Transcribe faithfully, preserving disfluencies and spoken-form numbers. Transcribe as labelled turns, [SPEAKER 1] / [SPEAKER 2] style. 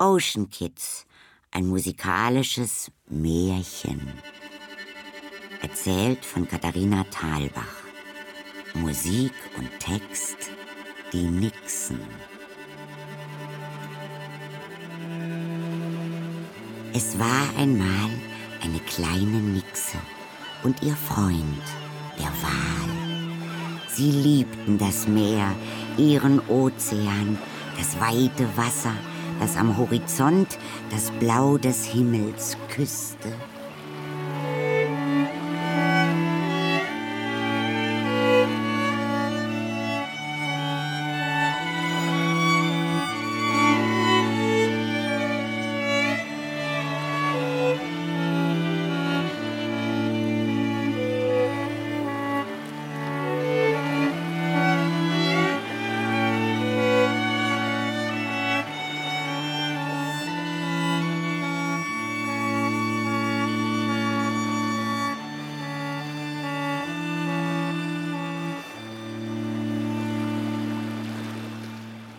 [SPEAKER 1] Ocean Kids, ein musikalisches Märchen. Erzählt von Katharina Thalbach. Musik und Text, die Nixen. Es war einmal eine kleine Nixe und ihr Freund, der Wal. Sie liebten das Meer, ihren Ozean, das weite Wasser, das am Horizont das Blau des Himmels küsste.